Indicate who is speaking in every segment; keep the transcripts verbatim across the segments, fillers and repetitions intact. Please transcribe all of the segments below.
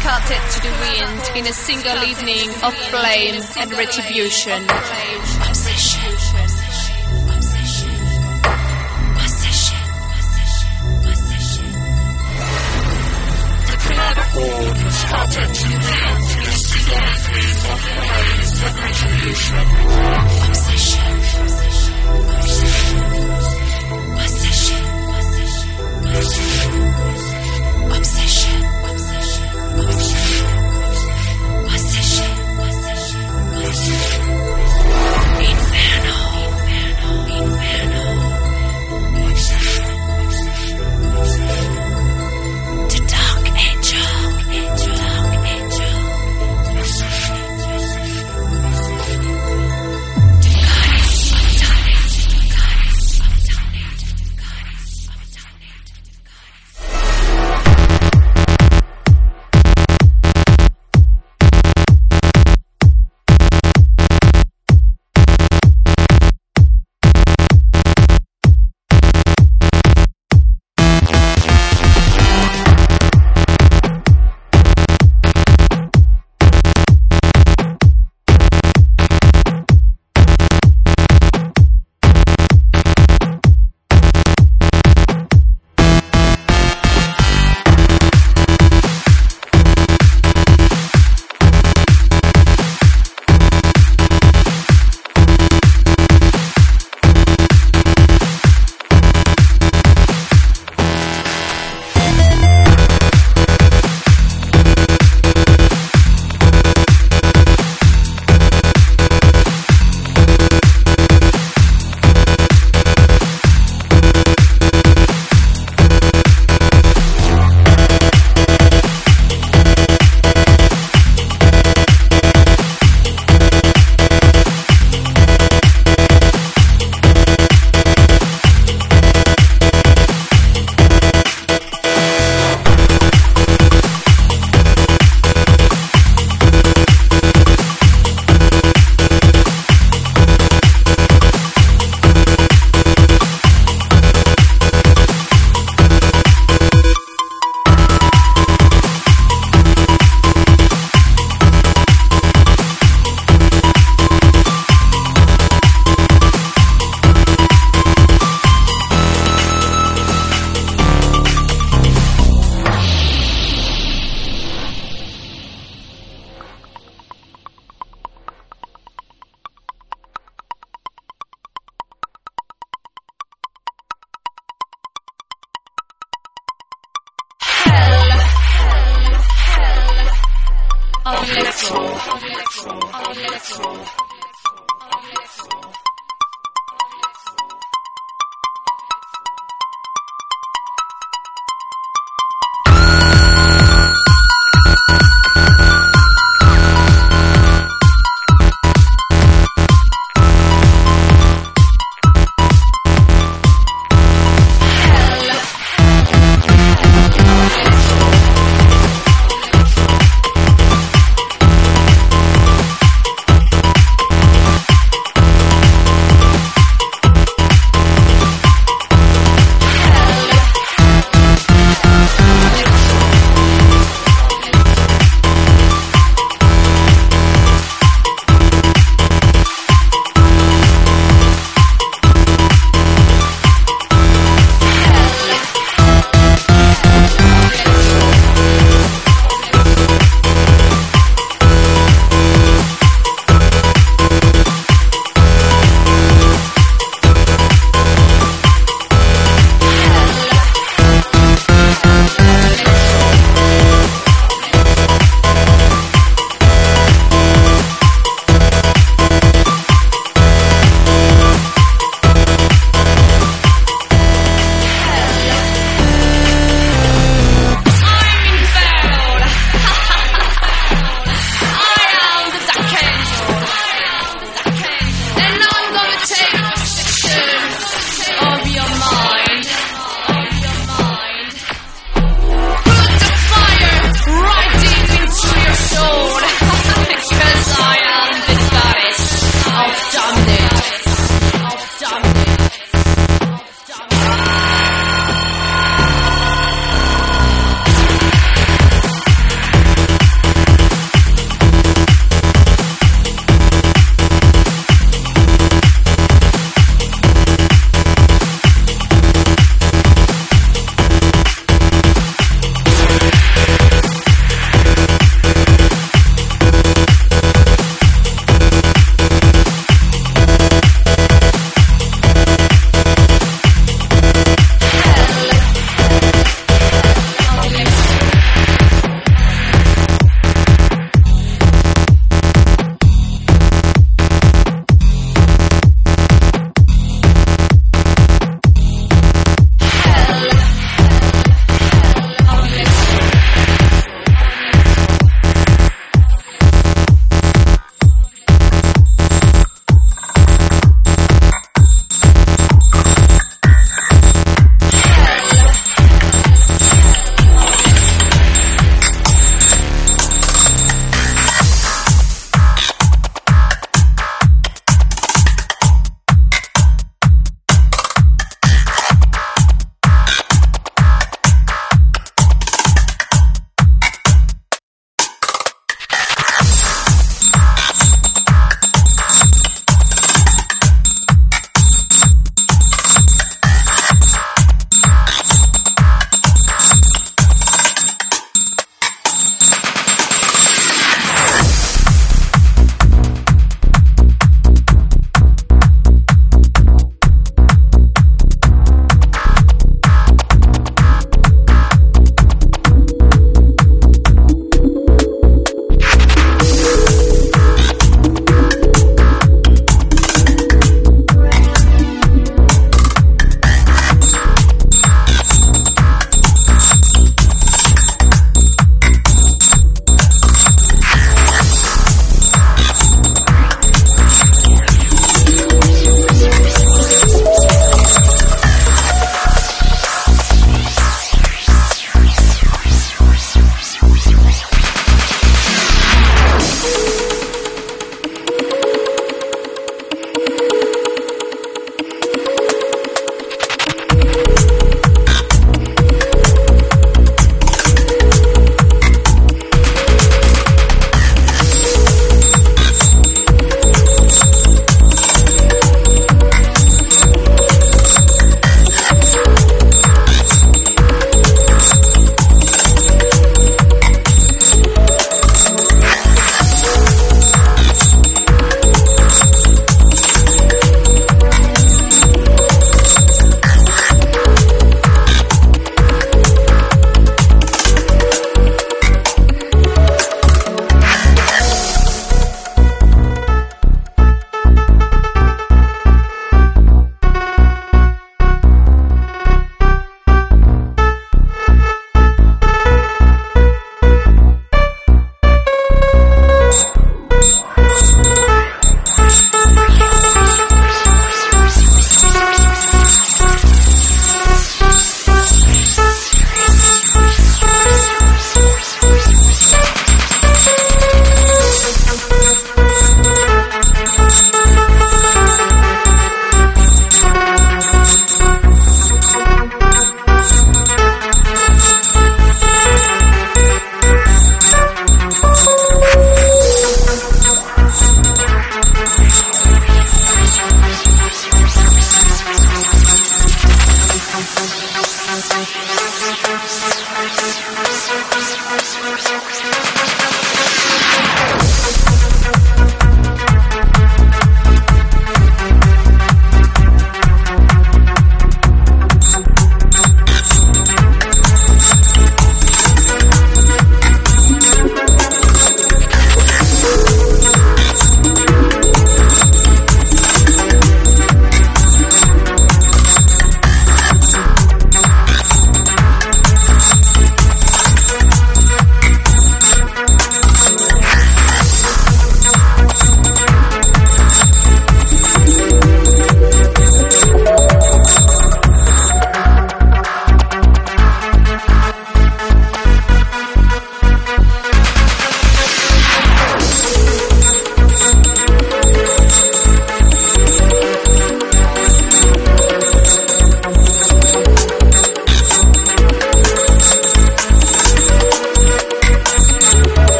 Speaker 1: scattered to the wind in a single evening of flame and retribution. Obsession.
Speaker 2: Scattered to the wind in a single evening of flame and retribution.
Speaker 1: Obsession.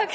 Speaker 3: fuck?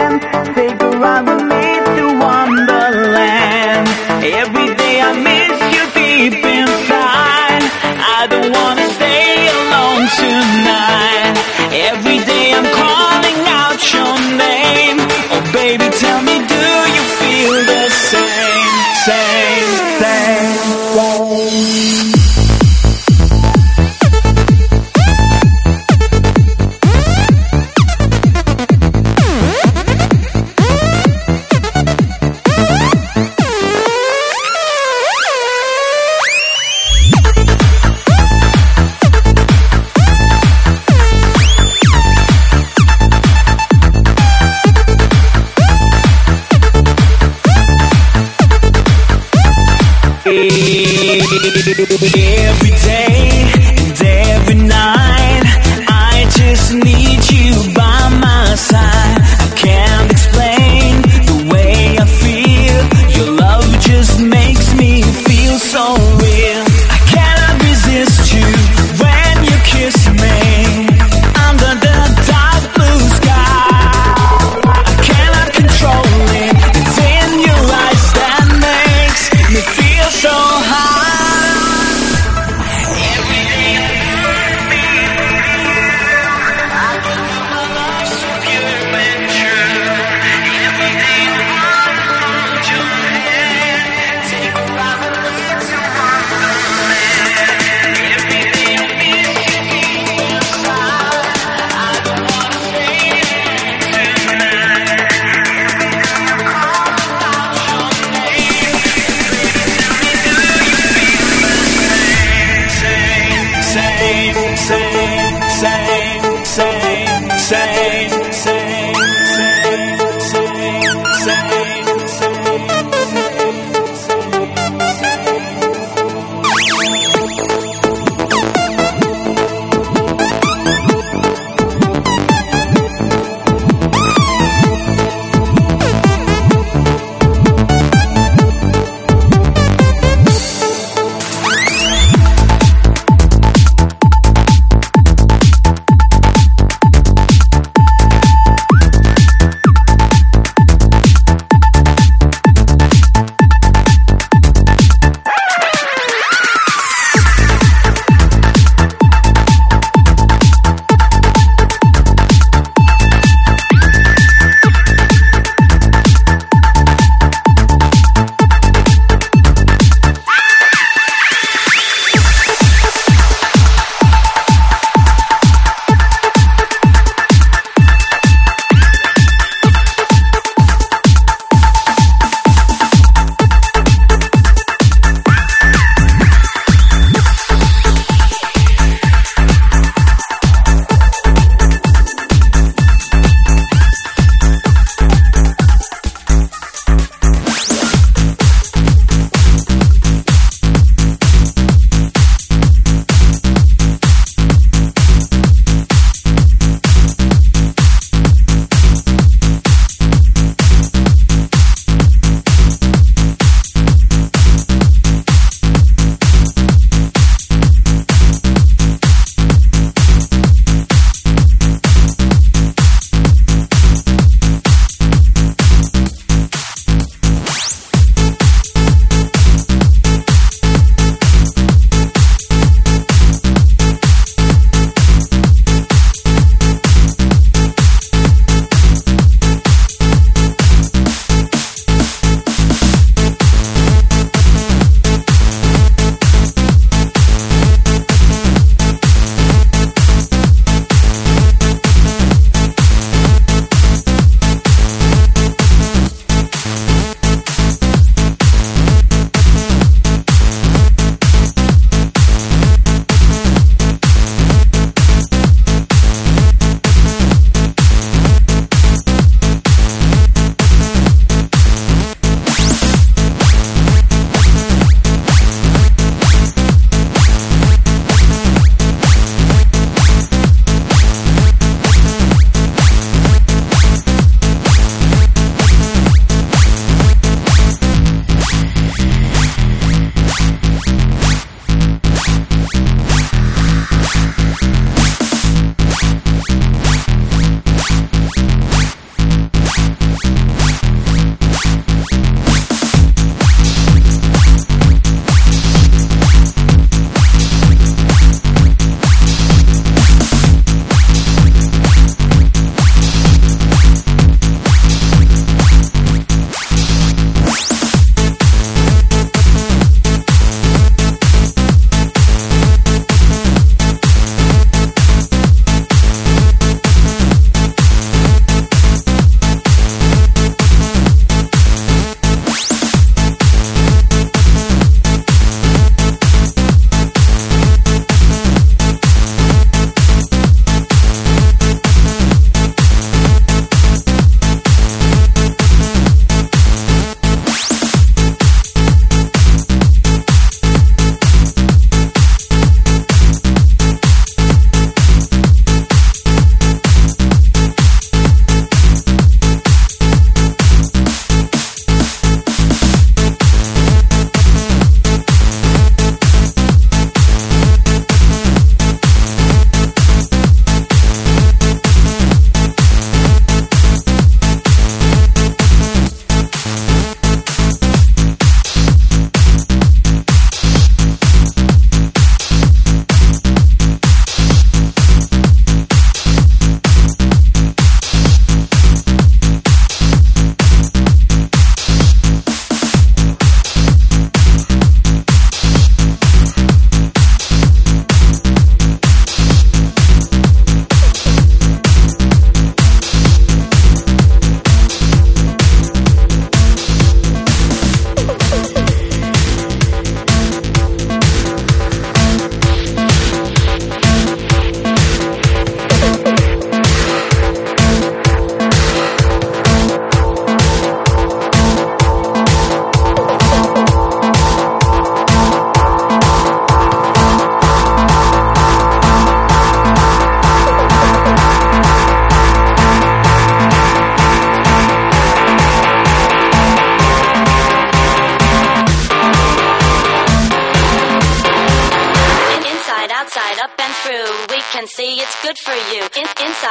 Speaker 3: hand, take a ride with me to Wonderland. Every day I miss you deep inside. I don't wanna stay alone tonight. Every day I'm calling out your name. Oh baby, tell me, do you feel the same, same, same, same? Every day and every night, I just need you by my side. I can't explain the way I feel. Your love just makes me feel so real. I cannot resist you when you kiss me under the dark blue sky. I cannot control it. It's in your eyes that makes me feel so high.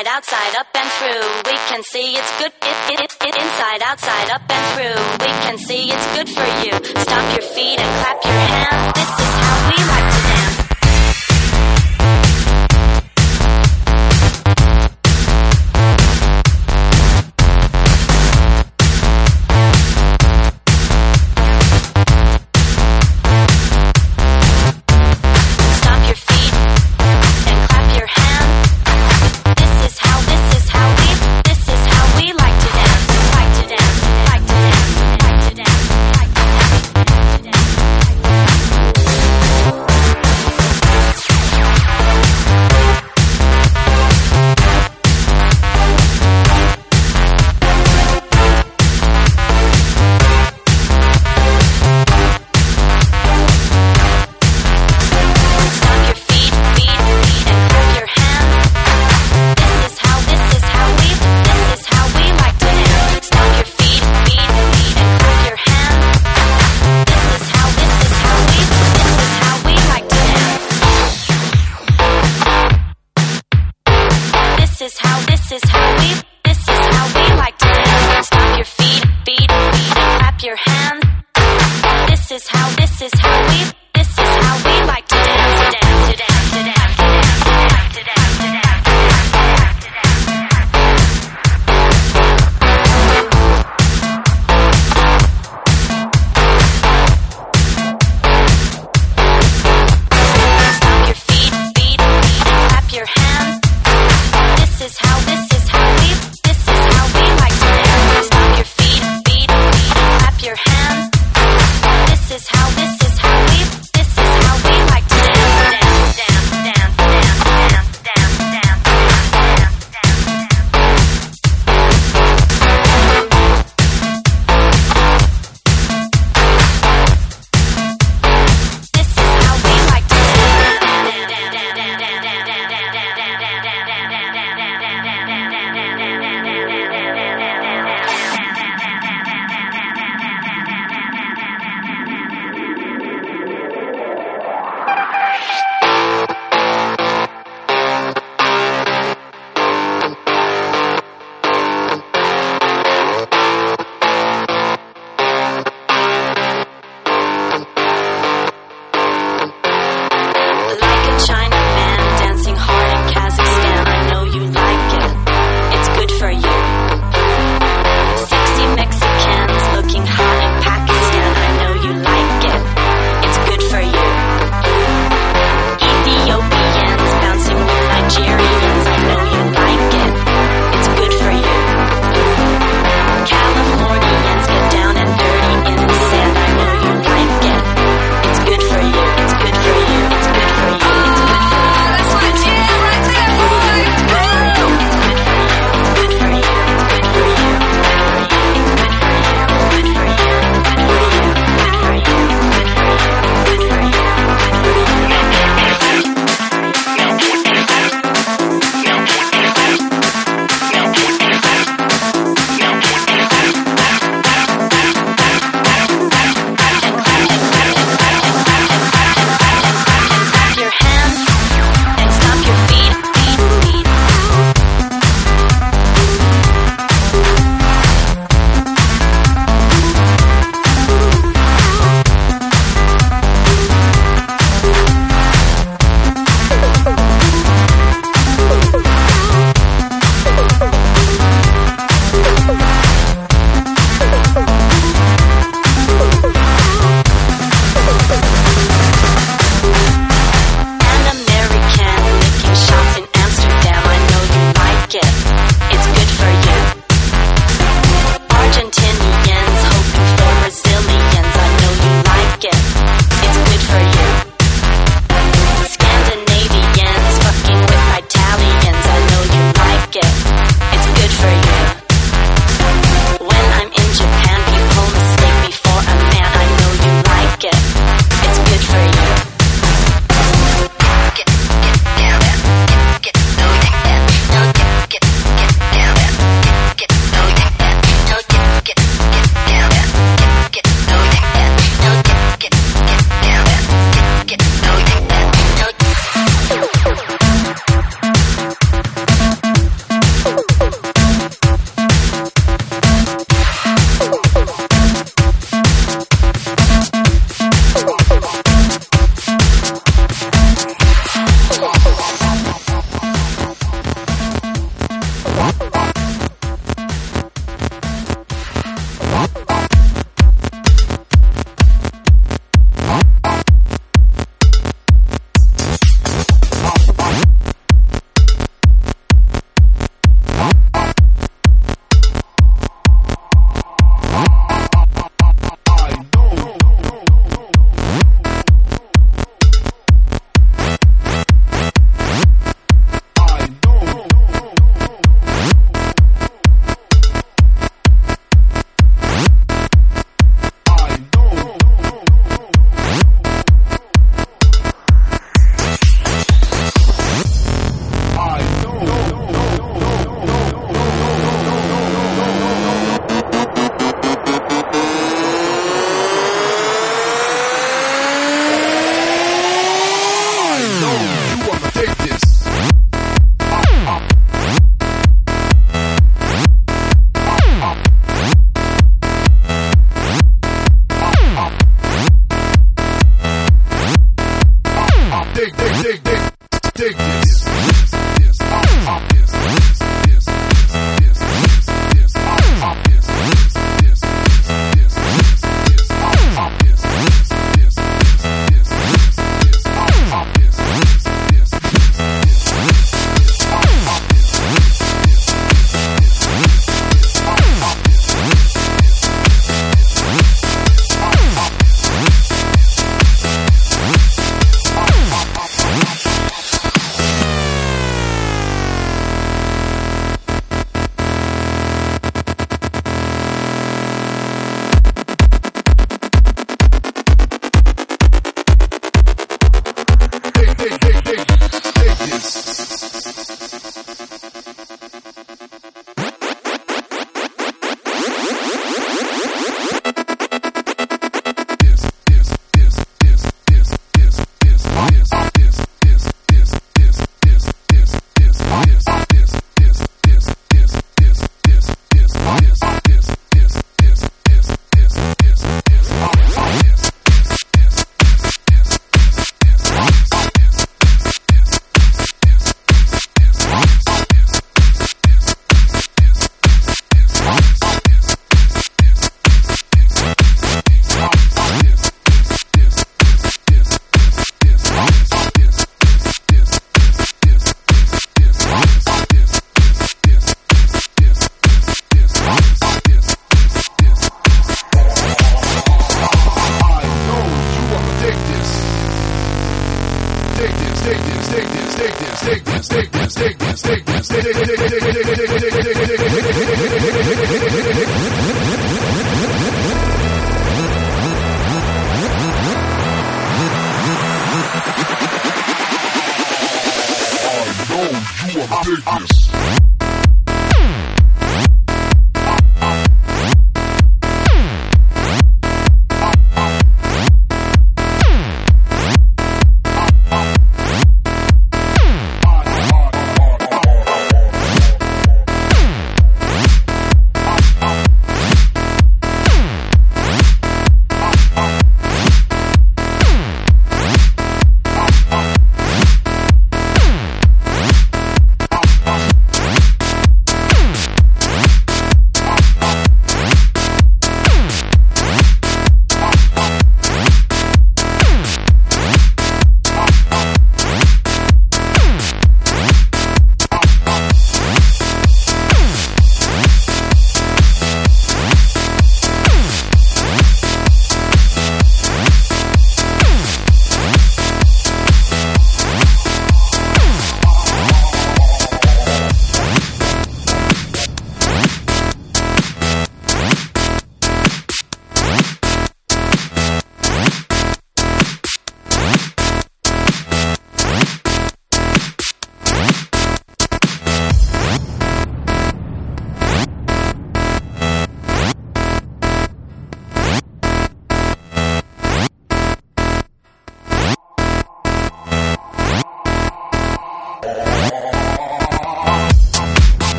Speaker 4: inside, outside, up and through. We can see it's good. It, it, it, it, inside, outside, up and through. We can see it's good for you. Stomp your feet and clap your hands. This is how we like to dance. This is how, this is how we, this is how we like to dance. Stomp your feet, feet, feet, and clap your hands. This is how, this is how we, this is how we like to dance. To dance, to dance, to dance, to dance, to dance, to dance, to dance. Stomp your feet, feet, feet, and clap your hands. This is how, this is how we, this is how we like to dance. Stomp your feet, feet, feet, and clap your hands. This is how, this is how we.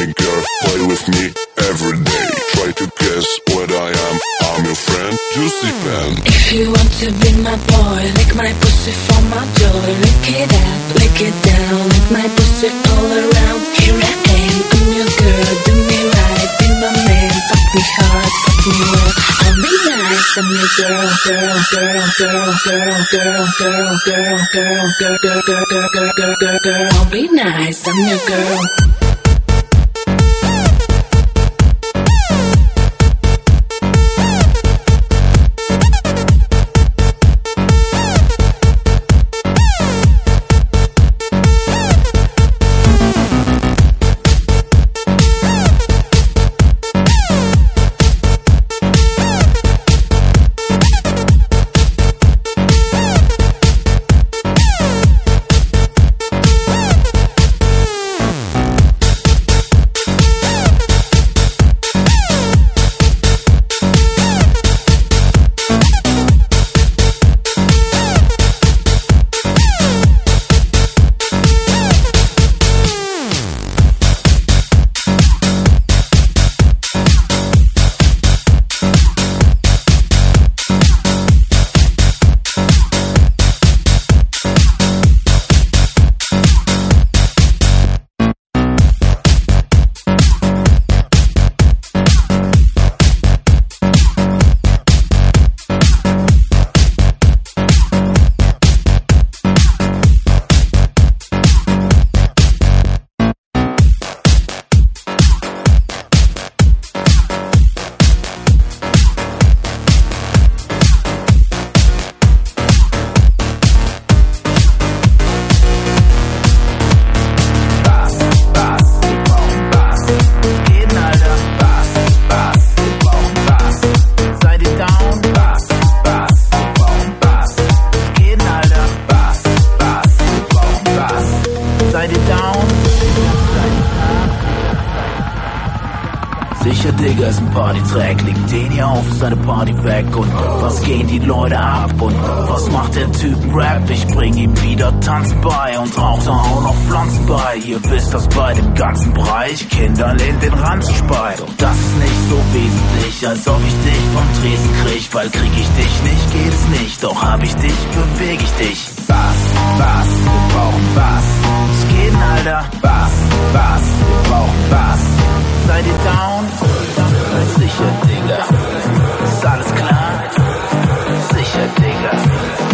Speaker 2: me girl, play with me every day. Try to guess what I am, I'm your friend, Juicy Pen.
Speaker 5: If you want to be my boy, lick my pussy from my door. Lick it up, lick it down, lick my pussy all around. Here I am, I'm your girl, do me right, be my man. Fuck me hard, fuck me well, I'll be nice. I'm your girl, girl, girl, girl, girl, girl, girl, girl, girl, girl, girl, girl, girl, girl, girl, girl. I'll be nice, I'm your girl.
Speaker 6: Digga ist ein Partytrack, legt den hier auf seine Party weg. Und was gehen die Leute ab? Und was macht der Typ Rap? Ich bring ihm wieder Tanzen bei und rauch da auch noch Pflanzen bei. Ihr wisst, dass bei dem ganzen Bereich Kindern in den Ranzen speit. Doch das ist nicht so wesentlich, als ob ich dich vom Tresen krieg. Weil krieg ich dich nicht, geht es nicht. Doch hab ich dich, beweg ich dich. Bass, Bass, wir brauchen Bass. Was geht denn, Alter? Bass, Bass, wir brauchen Bass. Seid ihr down? Sicher, Digga. Ist alles klar? Sicher, Digga.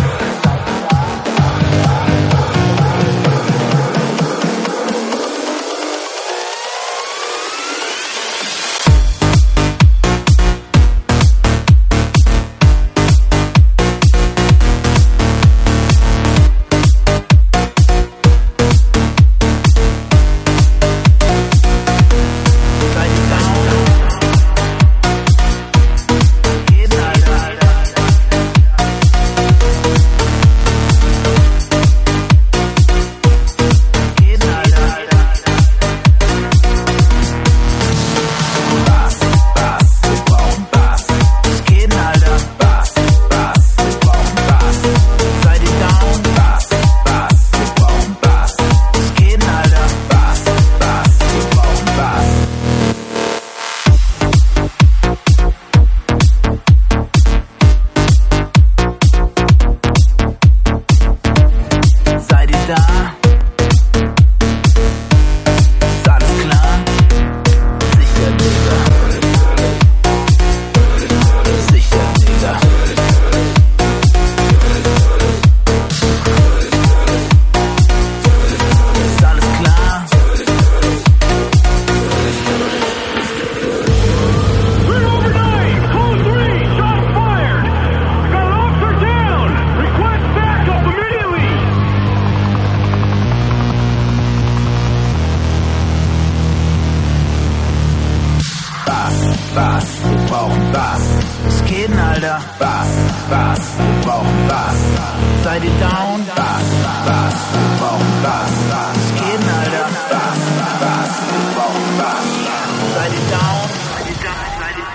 Speaker 6: Bass, wir brauchen Bass. Was geht denn, Alter? Bass, Bass, wir brauchen Bass. Seid ihr down? Bass, Bass, wir brauchen Bass. Was geht denn, Alter? Bass, Bass, wir brauchen Bass. Seid ihr down? Seid ihr down? Seid ihr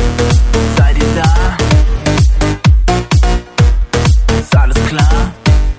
Speaker 6: down? Seid ihr da? Ist alles klar?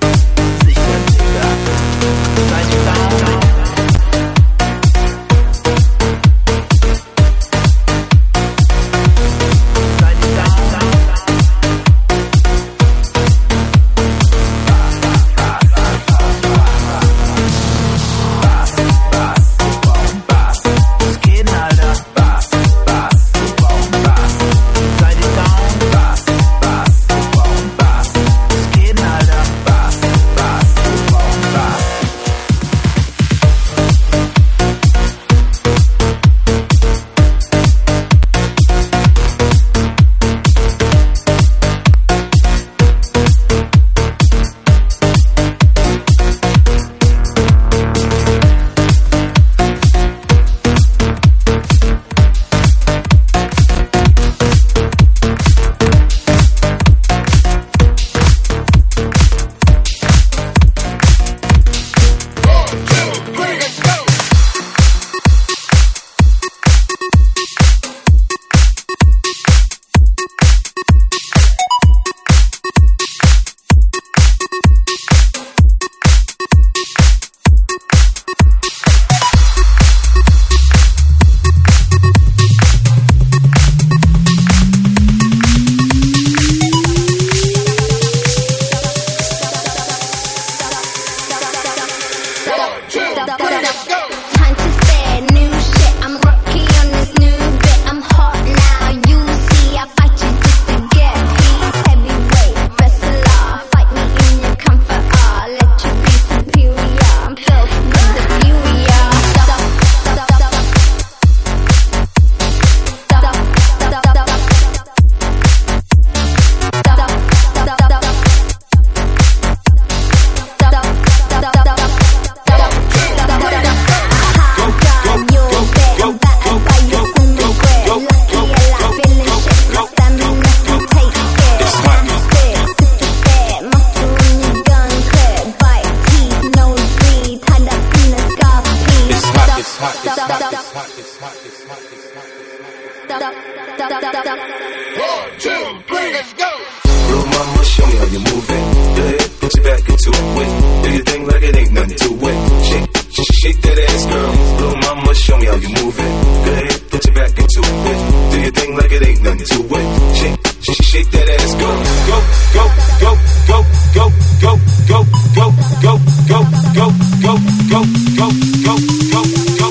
Speaker 7: into it. Do your thing like it ain't nothing to it. Shake, shake, shake that ass, girl. Little mama, show me how you move it. Go ahead, put your back into it. Do your thing like it ain't nothing to it. Shake, shake, shake that ass, go, go, go, go, go, go, go, go, go, go, go, go, go, go, go, go, go, go.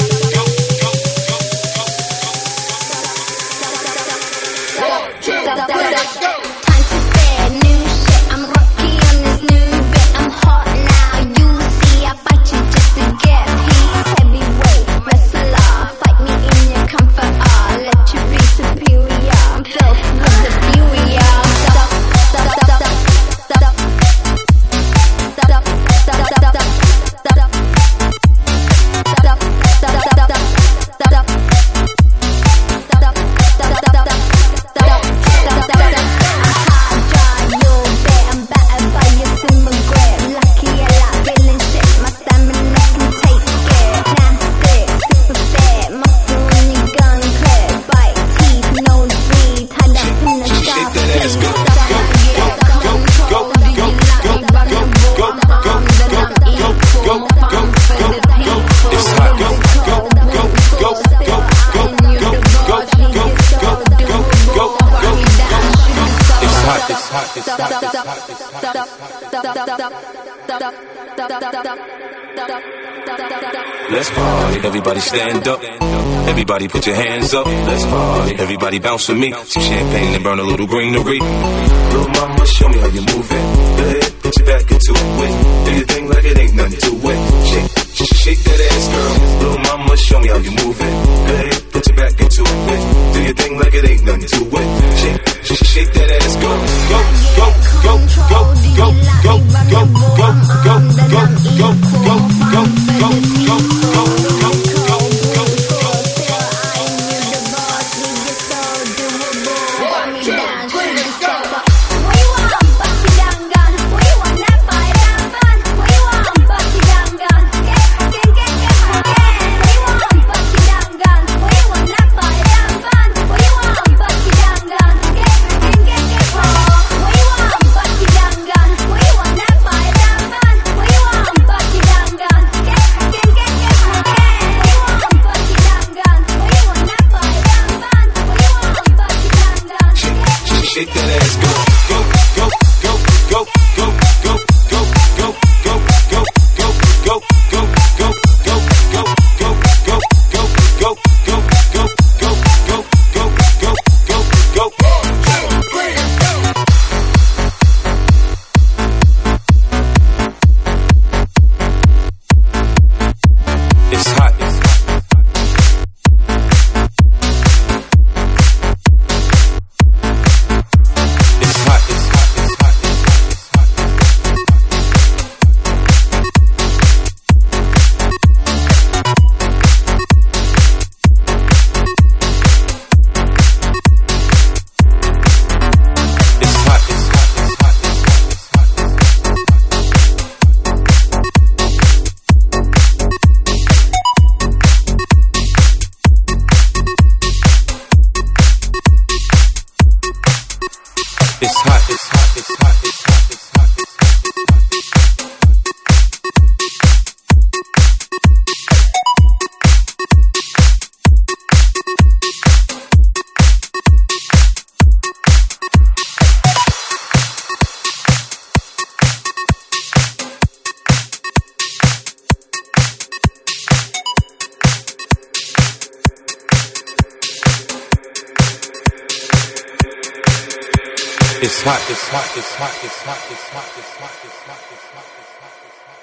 Speaker 7: Let's party, everybody stand up. Everybody put your hands up. Let's party, everybody bounce with me. Some champagne and burn a little greenery. Little mama, show me how you move it. Go ahead, put your back into it. Do your thing like it ain't nothing to it. Shake, shake, shake that ass, girl. Little mama, show me how you move it. Go ahead, put your back into it. Do your thing like it ain't nothing to it. Shake, shake, shake that ass, go, go, go, go, go, go, go, go, go, go, go, go, go, go, go, go, go.
Speaker 8: It's hot, it's hot, it's hot, it's hot, it's hot, it's hot, it's hot, it's hot, it's hot.